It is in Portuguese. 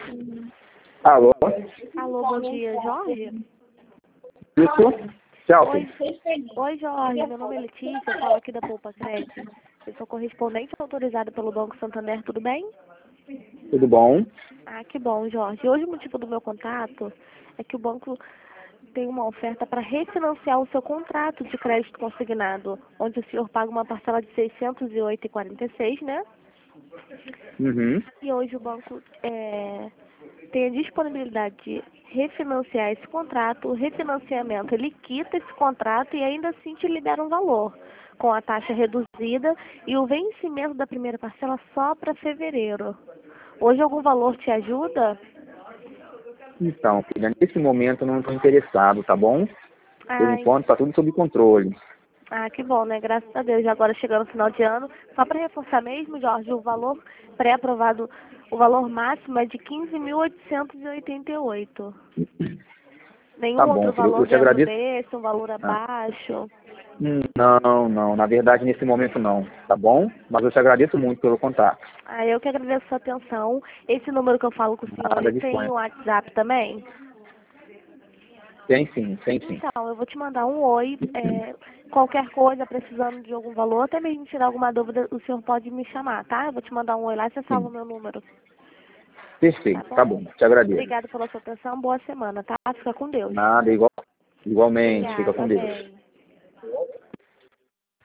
Alô? Alô, bom dia, Jorge? Isso? Tchau. Oi, Jorge, meu nome é Letícia, eu falo aqui da Poupa Crédito. Eu sou correspondente autorizada pelo Banco Santander, tudo bem? Tudo bom? Ah, que bom, Jorge. Hoje o motivo do meu contato é que o banco tem uma oferta para refinanciar o seu contrato de crédito consignado, onde o senhor paga uma parcela de R$ 608,46, né? Uhum. E hoje o banco tem a disponibilidade de refinanciar esse contrato. O refinanciamento ele quita esse contrato e ainda assim te libera um valor, com a taxa reduzida e o vencimento da primeira parcela só para fevereiro. Hoje algum valor te ajuda? Então, filha, nesse momento eu não estou interessado, tá bom? Por Ai, enquanto está tudo sob controle. que bom, né? Graças a Deus. E agora chegando no final de ano, só para reforçar mesmo, Jorge, o valor pré-aprovado, o valor máximo é de 15.888. Tá Nenhum bom, outro filho. valor Eu te dentro agradeço. desse, um valor Ah, abaixo. não, não. Na verdade, nesse momento não, tá bom? Mas eu te agradeço muito pelo contato. Eu que agradeço a sua atenção. Esse número que eu falo com o senhor, Nada, ele tem disponha. o WhatsApp também? Tem sim, tem sim. Então, eu vou te mandar um oi. Qualquer coisa, precisando de algum valor, até mesmo tirar alguma dúvida, o senhor pode me chamar, tá? Eu vou te mandar um oi lá e você salva o Sim. meu número, tá Perfeito, tá bom? bom. Te agradeço. Obrigada pela sua atenção, boa semana, tá? Fica com Deus. Nada, igualmente. Fica Obrigada, com Deus. amém.